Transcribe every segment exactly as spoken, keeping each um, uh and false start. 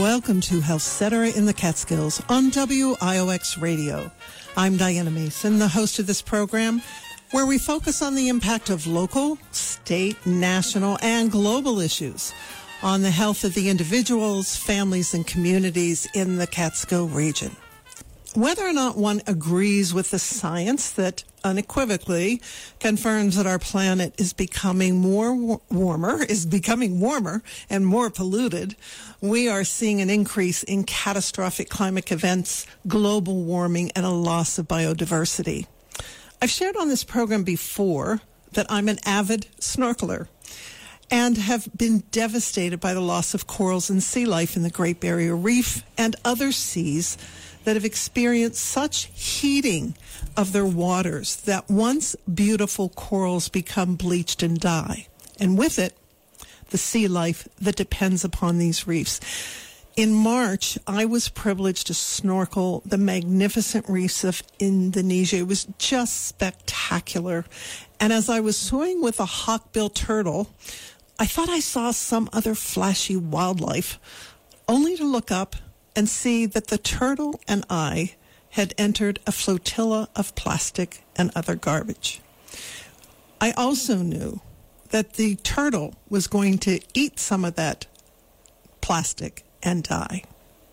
Welcome to Health Cetera in the Catskills on W I O X Radio. I'm Diana Mason, the host of this program, where we focus on the impact of local, state, national, and global issues on the health of the individuals, families, and communities in the Catskill region. Whether or not one agrees with the science that unequivocally confirms that our planet is becoming more war- warmer, is becoming warmer and more polluted, we are seeing an increase in catastrophic climate events, global warming, and a loss of biodiversity. I've shared on this program before that I'm an avid snorkeler and have been devastated by the loss of corals and sea life in the Great Barrier Reef and other seas that have experienced such heating of their waters that once beautiful corals become bleached and die. And with it, the sea life that depends upon these reefs. In March, I was privileged to snorkel the magnificent reefs of Indonesia. It was just spectacular. And as I was swimming with a hawkbill turtle, I thought I saw some other flashy wildlife, only to look up and see that the turtle and I had entered a flotilla of plastic and other garbage. I also knew that the turtle was going to eat some of that plastic and die.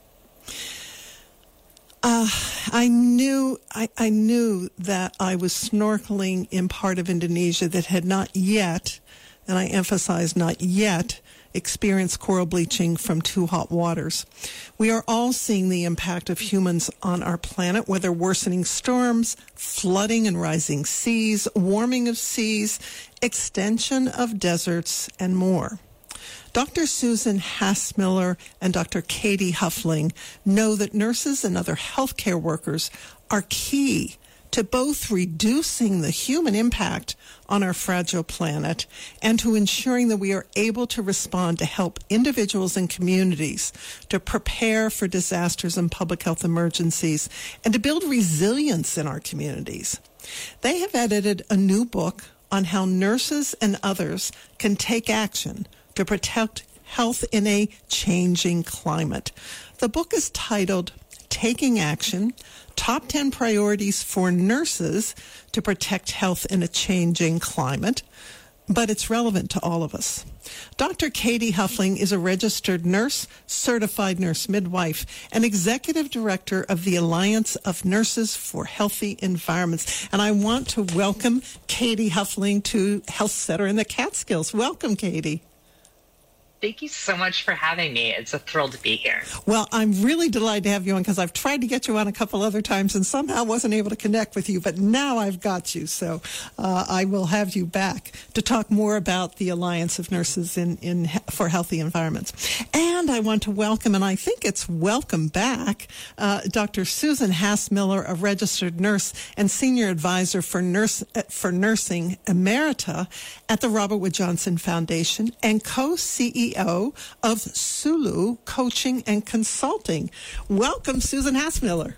Uh, I knew I, I knew that I was snorkeling in part of Indonesia that had not yet, and I emphasize not yet, experience coral bleaching from too hot waters. We are all seeing the impact of humans on our planet, whether worsening storms, flooding and rising seas, warming of seas, extension of deserts, and more. Doctor Susan Hassmiller and Doctor Katie Huffling know that nurses and other healthcare workers are key to both reducing the human impact on our fragile planet and to ensuring that we are able to respond to help individuals and communities to prepare for disasters and public health emergencies and to build resilience in our communities. They have edited a new book on how nurses and others can take action to protect health in a changing climate. The book is titled Taking Action, Top ten Priorities for Nurses to Protect Health in a Changing Climate, but it's relevant to all of us. Doctor Katie Huffling is a registered nurse, certified nurse midwife, and executive director of the Alliance of Nurses for Healthy Environments. And I want to welcome Katie Huffling to Health Cetera in the Catskills. Welcome, Katie. Thank you so much for having me. It's a thrill to be here. Well, I'm really delighted to have you on because I've tried to get you on a couple other times and somehow wasn't able to connect with you, but now I've got you. So uh, I will have you back to talk more about the Alliance of Nurses in, in for Healthy Environments. And I want to welcome, and I think it's welcome back, uh, Doctor Susan Hassmiller, a registered nurse and senior advisor for nurse for nursing emerita at the Robert Wood Johnson Foundation and co-C E O of Sulu Coaching and Consulting. Welcome, Susan Hassmiller.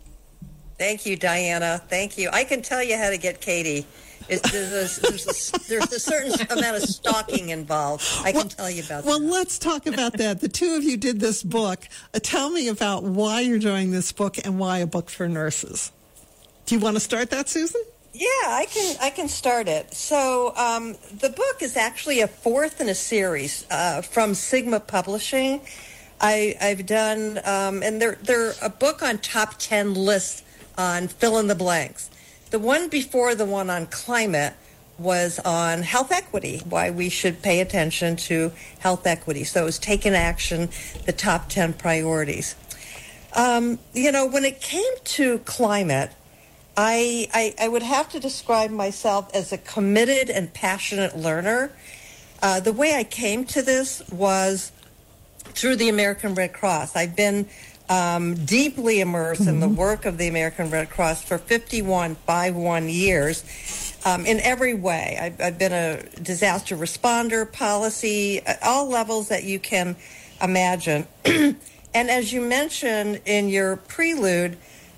Thank you, Diana. Thank you. I can tell you how to get Katie. It, there's, a, there's, a, there's a certain amount of stalking involved. I can well, tell you about well, that. Well, let's talk about that. The two of you did this book. Uh, tell me about why you're doing this book and why a book for nurses. Do you want to start that, Susan? Yeah, I can I can start it. So um, the book is actually a fourth in a series uh, from Sigma Publishing. I, I've done, um, and they're, they're a book on top ten lists on fill in the blanks. The one before the one on climate was on health equity, why we should pay attention to health equity. So it was Taking Action, the top ten priorities. Um, you know, when it came to climate, I, I, I would have to describe myself as a committed and passionate learner. Uh, the way I came to this was through the American Red Cross. I've been um, deeply immersed mm-hmm. in the work of the American Red Cross for fifty-one, fifty-one years um, in every way. I've, I've been a disaster responder, policy, at all levels that you can imagine. And as you mentioned in your prelude,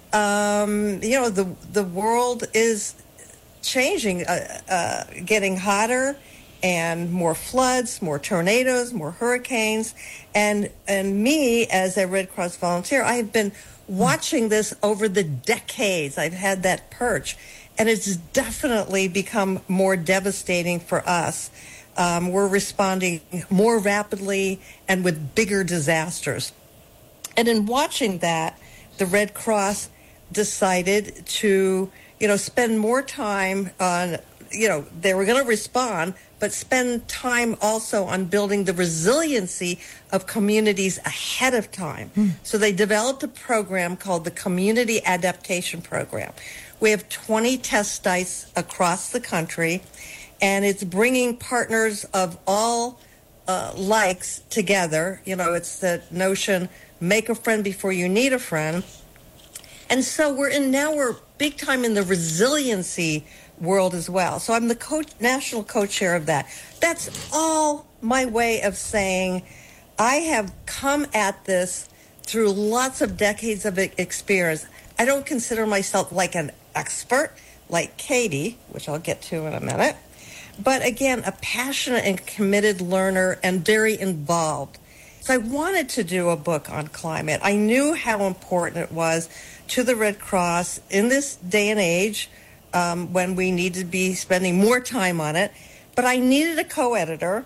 Um, you know, the the world is changing, uh, uh, getting hotter, and more floods, more tornadoes, more hurricanes. And and me, as a Red Cross volunteer, I've been watching this over the decades. I've had that perch. And it's definitely become more devastating for us. Um, we're responding more rapidly and with bigger disasters. And in watching that, the Red Cross decided to, you know, spend more time on, you know, they were going to respond, but spend time also on building the resiliency of communities ahead of time. Mm. So they developed a program called the Community Adaptation Program. We have twenty test sites across the country, and it's bringing partners of all uh, likes together. You know, it's the notion, make a friend before you need a friend. And so we're in, now we're big time in the resiliency world as well. So I'm the co- national co-chair of that. That's all my way of saying I have come at this through lots of decades of experience. I don't consider myself like an expert like Katie, which I'll get to in a minute, but again, a passionate and committed learner and very involved. So I wanted to do a book on climate. I knew how important it was to the Red Cross in this day and age um, when we need to be spending more time on it, but I needed a co-editor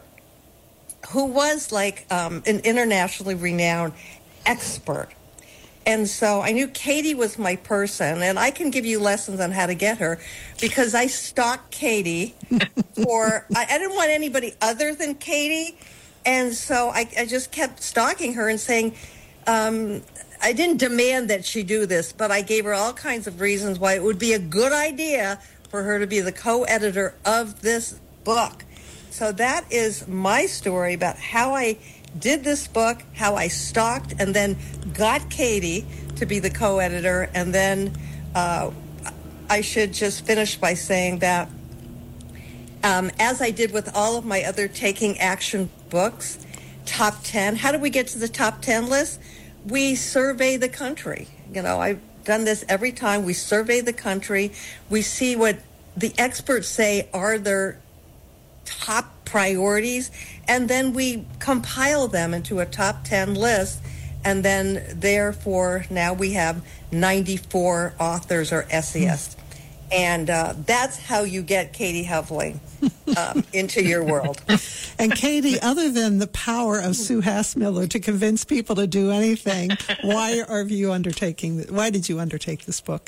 who was like um, an internationally renowned expert. And so I knew Katie was my person, and I can give you lessons on how to get her because I stalked Katie for, I, I didn't want anybody other than Katie. And so I, I just kept stalking her and saying, um, I didn't demand that she do this, but I gave her all kinds of reasons why it would be a good idea for her to be the co-editor of this book. So that is my story about how I did this book, how I stalked and then got Katie to be the co-editor. And then uh, I should just finish by saying that um, as I did with all of my other Taking Action books, top ten, how do we get to the top ten list? We survey the country. You know, I've done this every time. We survey the country. We see what the experts say are their top priorities, and then we compile them into a top ten list, and then therefore now we have ninety-four authors or essayists. And uh, that's how you get Katie Hovling um, into your world. And Katie, other than the power of Sue Hassmiller to convince people to do anything, why are you undertaking, why did you undertake this book?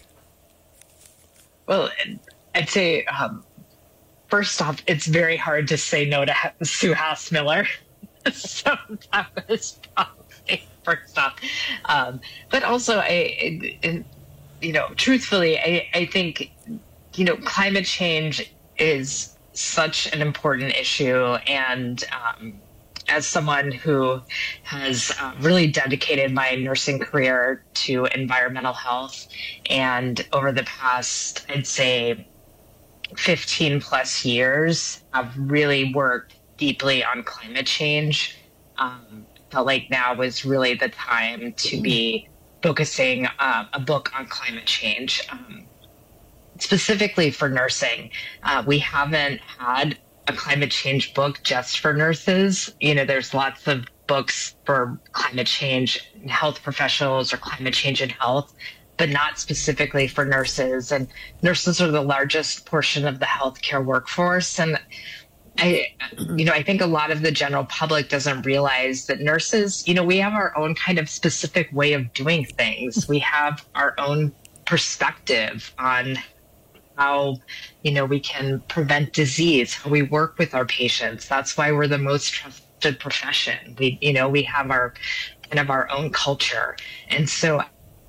Well, I'd say, um, first off, it's very hard to say no to Sue Hassmiller. So that was probably first off. Um, but also, I, I, you know, truthfully, I, I think, you know, climate change is such an important issue. And um, as someone who has uh, really dedicated my nursing career to environmental health, and over the past, I'd say, fifteen plus years, I've really worked deeply on climate change. Um, felt like now was really the time to be focusing uh, a book on climate change. Um, specifically for nursing, uh, we haven't had a climate change book just for nurses. You know, there's lots of books for climate change in health professionals or climate change in health, but not specifically for nurses. And nurses are the largest portion of the healthcare workforce. And I, you know, I think a lot of the general public doesn't realize that nurses, you know, we have our own kind of specific way of doing things. We have our own perspective on how, you know, we can prevent disease, how we work with our patients. That's why we're the most trusted profession. We, you know, we have our kind of our own culture. And so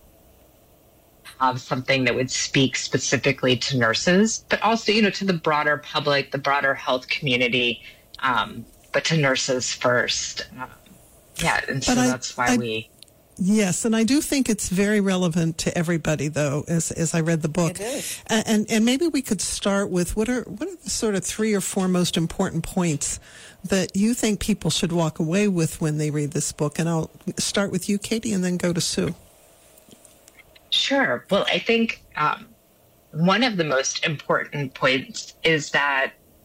have something that would speak specifically to nurses, but also, you know, to the broader public, the broader health community, um, but to nurses first. Um, yeah, and so I, that's why I, we... Yes, and I do think it's very relevant to everybody, though, as as I read the book. It is. And, and maybe we could start with what are what are the sort of three or four most important points that you think people should walk away with when they read this book? And I'll start with you, Katie, and then go to Sue. Sure. Well, I think um, one of the most important points is that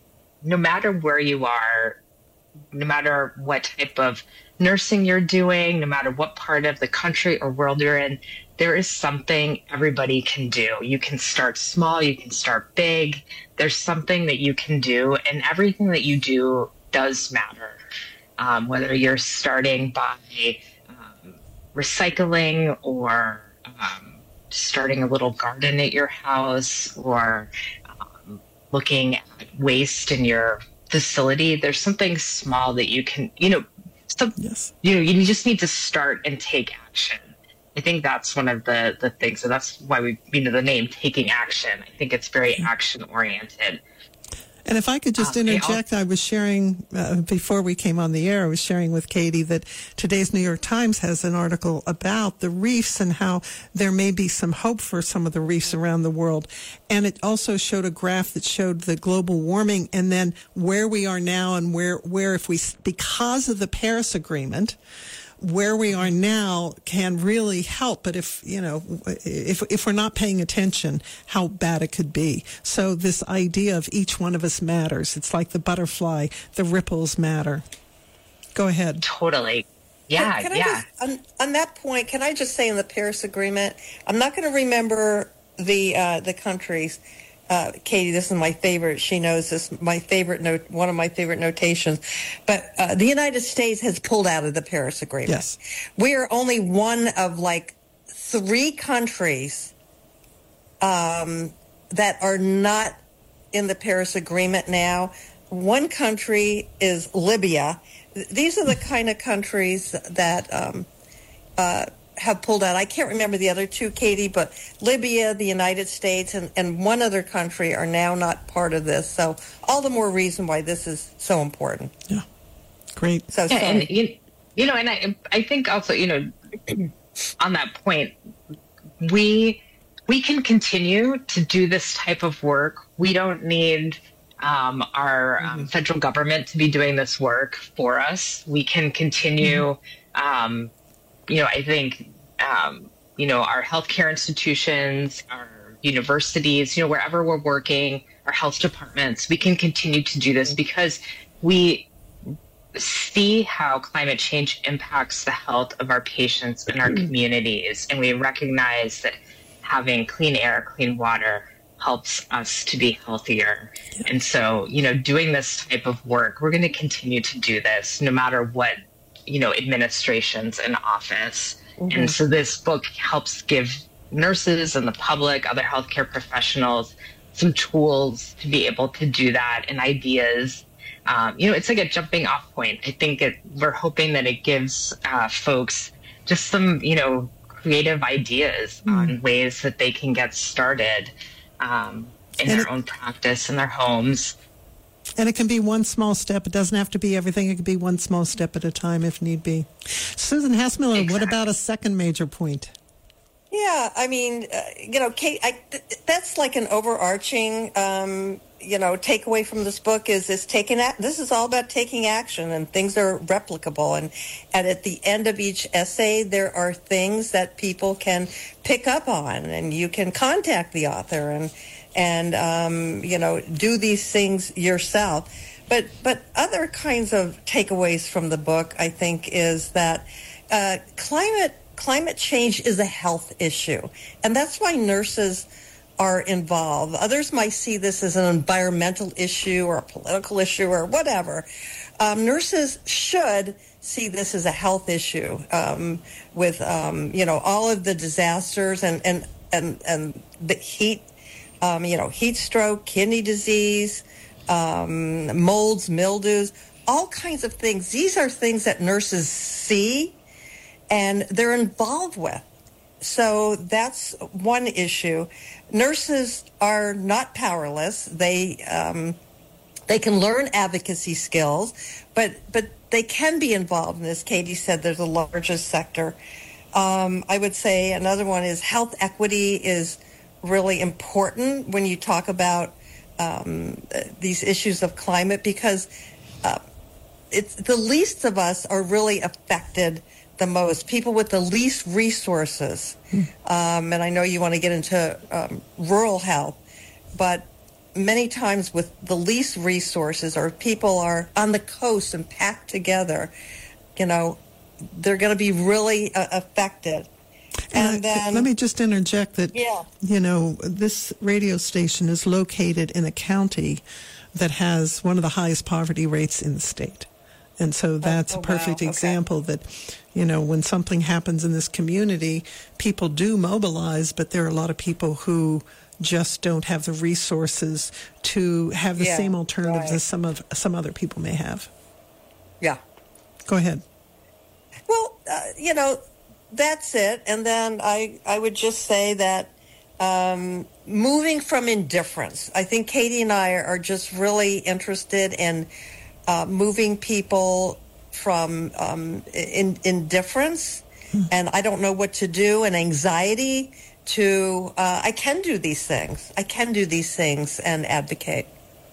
no matter where you are, no matter what type of nursing you're doing, no matter what part of the country or world you're in, there is something everybody can do. You can start small, you can start big. There's something that you can do, and everything that you do does matter. Um, whether you're starting by um, recycling or um, starting a little garden at your house or um, looking at waste in your facility, there's something small that you can, you know, some, yes. you know, you just need to start and take action. I think that's one of the, the things, and that's why we, you know, the name Taking Action. I think it's very action oriented. And if I could just um, interject, I was sharing, uh, before we came on the air, I was sharing with Katie that today's New York Times has an article about the reefs and how there may be some hope for some of the reefs around the world. And it also showed a graph that showed the global warming and then where we are now and where, where if we, because of the Paris Agreement, where we are now can really help, but if, you know, if if we're not paying attention, how bad it could be. So this idea of each one of us matters. It's like the butterfly, the ripples matter. Go ahead. Totally. Yeah, can, can yeah. I just, on, on that point, can I just say in the Paris Agreement, I'm not going to remember the uh, the countries. Uh, Katie, this is my favorite. She knows this. My favorite note, one of my favorite notations. But uh, the United States has pulled out of the Paris Agreement. Yes, we are only one of like three countries um, that are not in the Paris Agreement now. One country is Libya. These are the kind of countries that um, uh, have pulled out. I can't remember the other two, Katie, but Libya, the United States, and, and one other country are now not part of this. So all the more reason why this is so important. Yeah, great. So yeah, sorry. and you, you know, and I, I think also, you know, on that point, we we can continue to do this type of work. We don't need um, our um, mm-hmm. federal government to be doing this work for us. We can continue. Mm-hmm. Um, You know, I think, um, you know, our healthcare institutions, our universities, you know, wherever we're working, our health departments, we can continue to do this because we see how climate change impacts the health of our patients and our communities. And we recognize that having clean air, clean water helps us to be healthier. Yeah. And so, you know, doing this type of work, we're going to continue to do this no matter what, you know, administrations in office. Mm-hmm. And so this book helps give nurses and the public, other healthcare professionals, some tools to be able to do that and ideas. Um, you know, it's like a jumping off point. I think it, we're hoping that it gives uh, folks just some, you know, creative ideas mm. on ways that they can get started um, in and their it- own practice in their homes. And it can be one small step. It doesn't have to be everything. It can be one small step at a time if need be. Susan Hassmiller, exactly. What about a second major point? Yeah, I mean, uh, you know, Kate, I, th- that's like an overarching, um, you know, takeaway from this book is this taking a- this is all about taking action, and things are replicable. And, and at the end of each essay, there are things that people can pick up on, and you can contact the author and, and um, you know, do these things yourself. But but other kinds of takeaways from the book, I think, is that uh, climate climate change is a health issue, and that's why nurses are involved. Others might see this as an environmental issue or a political issue or whatever. Um, nurses should see this as a health issue um, with um, you know, all of the disasters and and and, and the heat. Um, you know, heat stroke, kidney disease, um, molds, mildews, all kinds of things. These are things that nurses see and they're involved with. So that's one issue. Nurses are not powerless. They um, they can learn advocacy skills, but but they can be involved in this. Katie said they're the largest sector. Um, I would say another one is health equity is really important when you talk about um, these issues of climate, because uh, it's the least of us are really affected the most, people with the least resources. Hmm. Um, and I know you want to get into um, rural health, but many times with the least resources, or people are on the coast and packed together, you know, they're going to be really uh, affected. And, and then, let me just interject that, yeah. you know, this radio station is located in a county that has one of the highest poverty rates in the state. And so that's oh, oh, a perfect wow. example okay. that, you know, when something happens in this community, people do mobilize, but there are a lot of people who just don't have the resources to have the yeah, same alternatives right. as some of some other people may have. Yeah. Go ahead. Well, uh, you know, that's it. And then I, I would just say that um, moving from indifference, I think Katie and I are just really interested in uh, moving people from um, in, indifference hmm. and I don't know what to do, and anxiety to uh, I can do these things. I can do these things and advocate.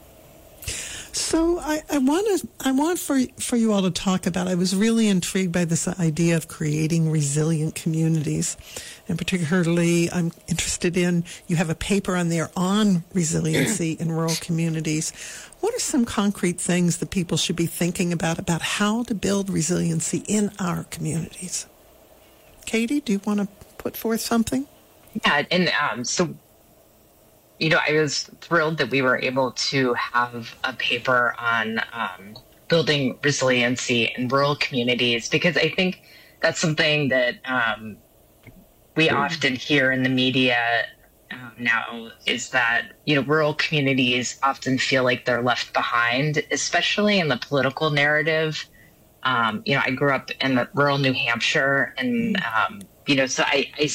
So I, I want to I want for for you all to talk about. I was really intrigued by this idea of creating resilient communities, and particularly I'm interested in. You have a paper on there on resiliency in rural communities. What are some concrete things that people should be thinking about about how to build resiliency in our communities? Katie, do you want to put forth something? Yeah, and um, so. You know, I was thrilled that we were able to have a paper on um, building resiliency in rural communities, because I think that's something that um, we often hear in the media um, now, is that, you know, rural communities often feel like they're left behind, especially in the political narrative. Um, you know, I grew up in rural New Hampshire, and, um, you know, so I, I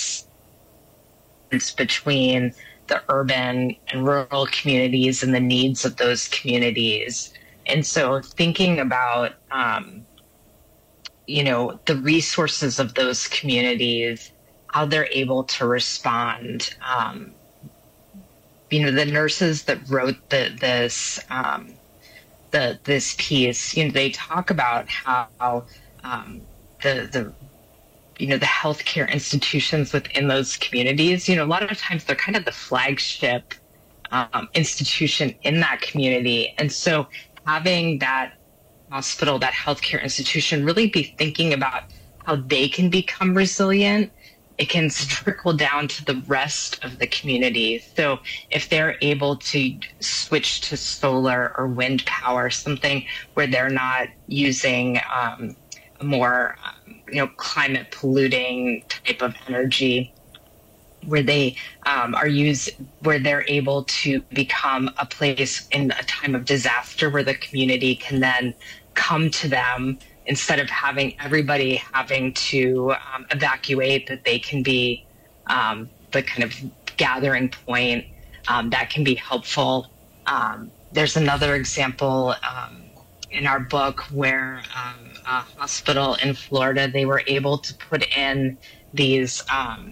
it's between the urban and rural communities and the needs of those communities. And so thinking about, um, you know, the resources of those communities, how they're able to respond. Um, you know, the nurses that wrote the, this, um, the, this piece, you know, they talk about how um, the, the, you know, the healthcare institutions within those communities, you know, a lot of times they're kind of the flagship um, institution in that community. And so having that hospital, that healthcare institution really be thinking about how they can become resilient, it can trickle down to the rest of the community. So if they're able to switch to solar or wind power, something where they're not using um, a more um, you know, climate polluting type of energy, where they um, are used, where they're able to become a place in a time of disaster where the community can then come to them instead of having everybody having to um, evacuate, that they can be um, the kind of gathering point um, that can be helpful. Um, there's another example um, in our book where um, a hospital in Florida, they were able to put in these, um,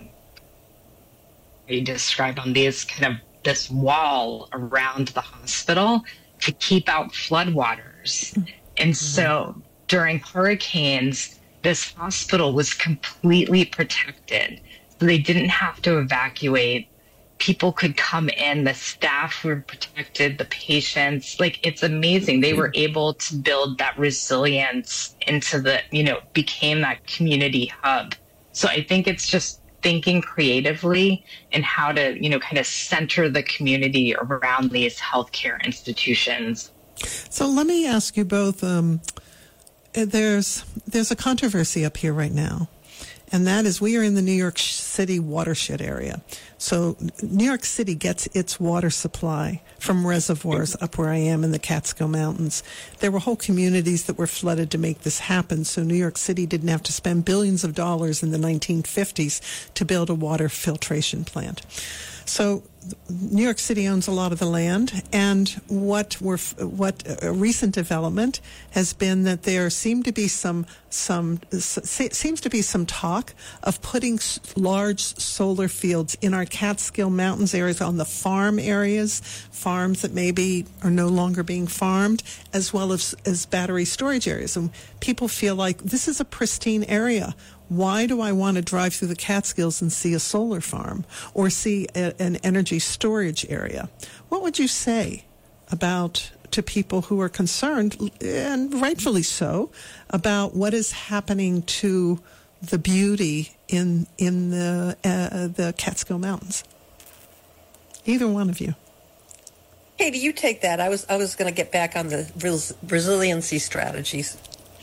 you describe them, these kind of this wall around the hospital to keep out floodwaters. And so during hurricanes, this hospital was completely protected. So they didn't have to evacuate. People could come in, the staff were protected, the patients, like, it's amazing. They were able to build that resilience into the, you know, became that community hub. So I think it's just thinking creatively and how to, you know, kind of center the community around these healthcare institutions. So let me ask you both, um, there's, there's a controversy up here right now. And that is, we are in the New York City watershed area. So New York City gets its water supply from reservoirs up where I am in the Catskill Mountains. There were whole communities that were flooded to make this happen. So New York City didn't have to spend billions of dollars in the nineteen fifties to build a water filtration plant. So New York City owns a lot of the land, and what we're, what a recent development has been that there seem to be some some seems to be some talk of putting large solar fields in our Catskill Mountains areas, on the farm areas, farms that maybe are no longer being farmed, as well as as battery storage areas. And people feel like this is a pristine area. why do I want to drive through the Catskills and see a solar farm or see a, an energy storage area? What would you say about to people who are concerned, and rightfully so, about what is happening to the beauty in in the uh, the Catskill Mountains? Either one of you. Katie, you take that. I was I was going to get back on the res- resiliency strategies.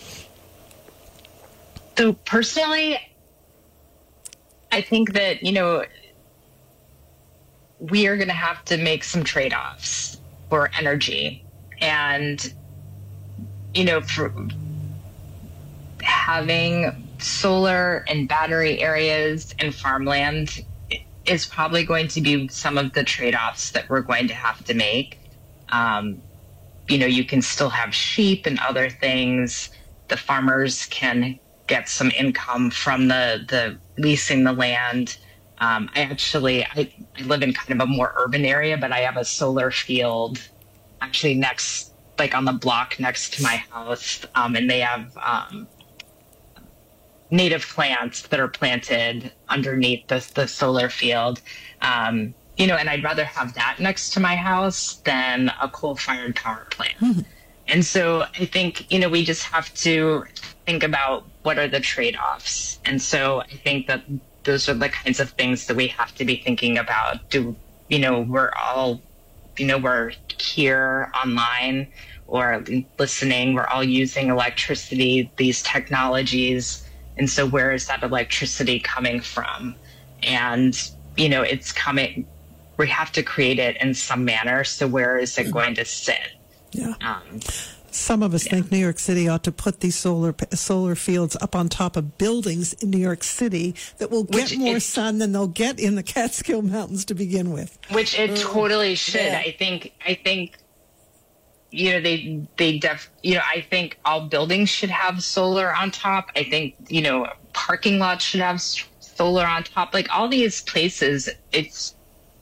So personally, I think that, you know, we are going to have to make some trade-offs for energy. And, you know, for having solar and battery areas and farmland is probably going to be some of the trade-offs that we're going to have to make. Um, you know, you can still have sheep and other things. The farmers can get some income from the, the leasing the land. Um, I actually, I, I live in kind of a more urban area, but I have a solar field actually next, like on the block next to my house. Um, and they have um, native plants that are planted underneath the, the solar field. Um, you know, and I'd rather have that next to my house than a coal-fired power plant. Mm-hmm. And so I think, you know, we just have to think about what are the trade-offs. And so I think that those are the kinds of things that we have to be thinking about. Do, you know, we're all, you know, we're here online or listening, we're all using electricity, these technologies. And so where is that electricity coming from? And, you know, it's coming, we have to create it in some manner. So where is it going to sit? Yeah. Um, Some of us yeah. think New York City ought to put these solar solar fields up on top of buildings in New York City that will get which more it, sun than they'll get in the Catskill Mountains to begin with. Which it mm, totally should. Yeah. I think, I think, you know, they, they def, you know, I think all buildings should have solar on top. I think, you know, parking lots should have solar on top. Like all these places, it's,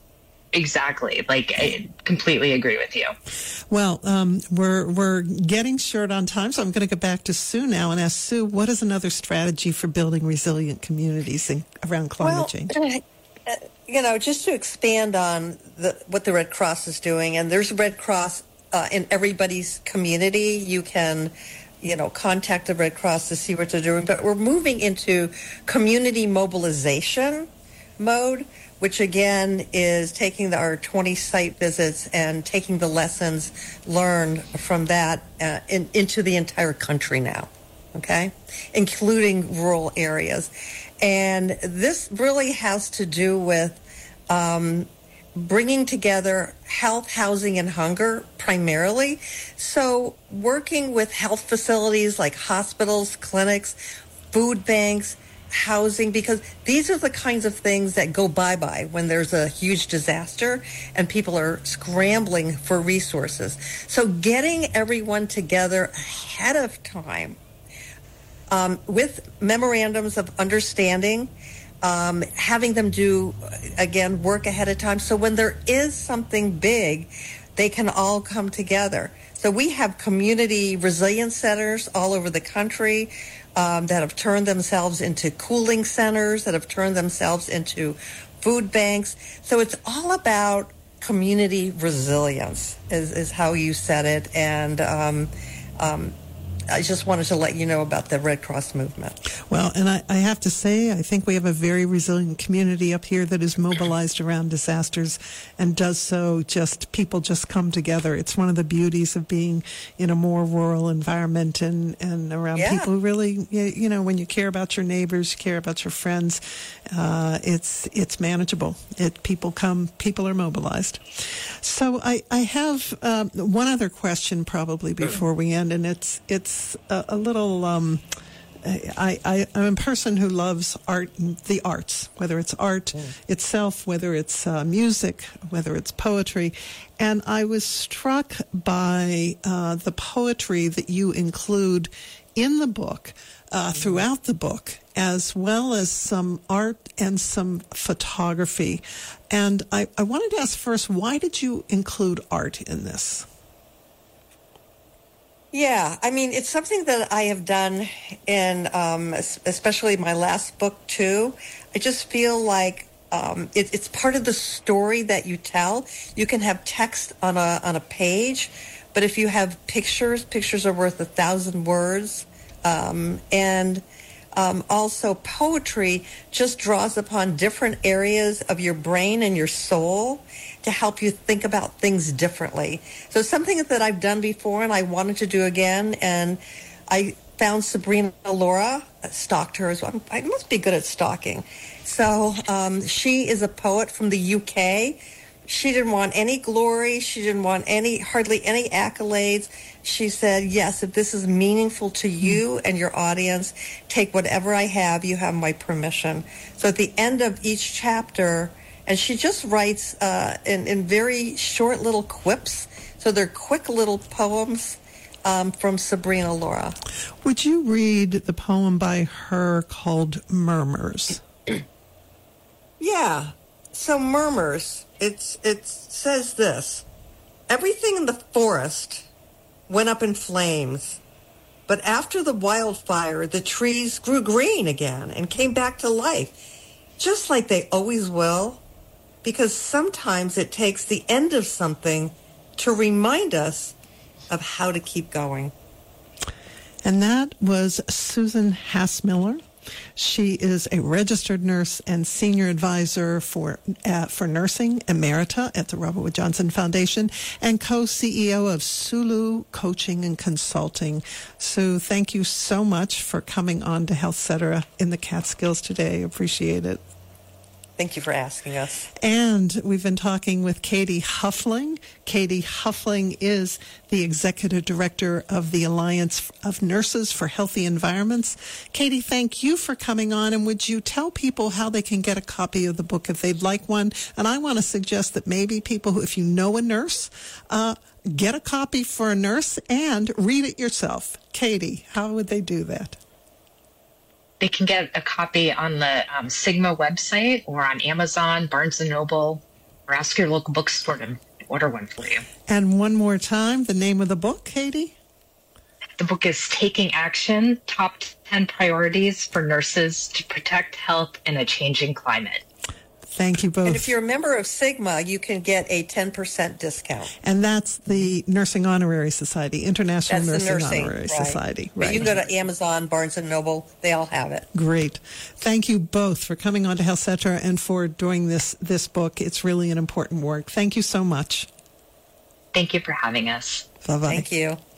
exactly. Like, I completely agree with you. Well, um, we're we're getting short on time, so I'm going to go back to Sue now and ask Sue, what is another strategy for building resilient communities in, around climate well, change? Uh, you know, just to expand on the, what the Red Cross is doing, and there's a Red Cross uh, in everybody's community. You can, you know, contact the Red Cross to see what they're doing. But we're moving into community mobilization mode, which again is taking the, our twenty site visits and taking the lessons learned from that uh, in, into the entire country now, okay, including rural areas. And this really has to do with um, bringing together health, housing, and hunger primarily. So working with health facilities like hospitals, clinics, food banks, housing, because these are the kinds of things that go bye-bye when there's a huge disaster and people are scrambling for resources. So getting everyone together ahead of time um, with memorandums of understanding, um, having them do, again, work ahead of time. So when there is something big, they can all come together. So we have community resilience centers all over the country. Um, that have turned themselves into cooling centers, that have turned themselves into food banks. So it's all about community resilience, is, is how you said it. And um, um, I just wanted to let you know about the Red Cross movement. Well, and I, I have to say, I think we have a very resilient community up here that is mobilized around disasters and does so just, people just come together. It's one of the beauties of being in a more rural environment and, and around yeah. people who really, you, you know, when you care about your neighbors, you care about your friends, uh, it's, it's manageable. It, people come, people are mobilized. So I, I have um, one other question probably before we end, and it's, it's, A, a little, um, I, I, I'm a person who loves art, the arts, whether it's art mm. itself, whether it's uh, music, whether it's poetry. And I was struck by uh, the poetry that you include in the book, uh, throughout the book, as well as some art and some photography. And I, I wanted to ask first, why did you include art in this? Yeah, I mean, it's something that I have done in, um, es- especially my last book too. I just feel like um, it, it's part of the story that you tell. You can have text on a on a page, but if you have pictures, pictures are worth a thousand words. Um, and um, also, poetry just draws upon different areas of your brain and your soul to help you think about things differently. So something that I've done before and I wanted to do again, and I found Sabrina Laura, stalked her as well. I must be good at stalking. So um, she is a poet from the U K. She didn't want any glory. She didn't want any, hardly any accolades. She said, yes, if this is meaningful to you and your audience, take whatever I have. You have my permission. So at the end of each chapter, and she just writes uh, in, in very short little quips. So they're quick little poems um, from Sabrina Laura. Would you read the poem by her called Murmurs? Yeah. So Murmurs, it's it says this. Everything in the forest went up in flames, but after the wildfire, the trees grew green again and came back to life, just like they always will, because sometimes it takes the end of something to remind us of how to keep going. And that was Susan Hassmiller. She is a registered nurse and senior advisor for uh, for nursing emerita at the Robert Wood Johnson Foundation and co-C E O of Sulu Coaching and Consulting. Sue, thank you so much for coming on to Health Cetera in the Catskills today. Appreciate it. Thank you for asking us. And we've been talking with Katie Huffling. Katie Huffling is the executive director of the Alliance of Nurses for Healthy Environments. Katie, thank you for coming on. And would you tell people how they can get a copy of the book if they'd like one? And I want to suggest that maybe people who, if you know a nurse, uh, get a copy for a nurse and read it yourself. Katie, how would they do that? They can get a copy on the um, Sigma website or on Amazon, Barnes and Noble, or ask your local bookstore to order one for you. And one more time, the name of the book, Katie? The book is Taking Action, Top ten Priorities for Nurses to Protect Health in a Changing Climate. Thank you both. And if you're a member of Sigma, you can get a ten percent discount. And that's the Nursing Honorary Society, International That's Nursing, nursing Honorary right. Society. But Right. you can go to Amazon, Barnes and Noble. They all have it. Great. Thank you both for coming on to Health Cetera and for doing this, this book. It's really an important work. Thank you so much. Thank you for having us. Bye-bye. Thank you.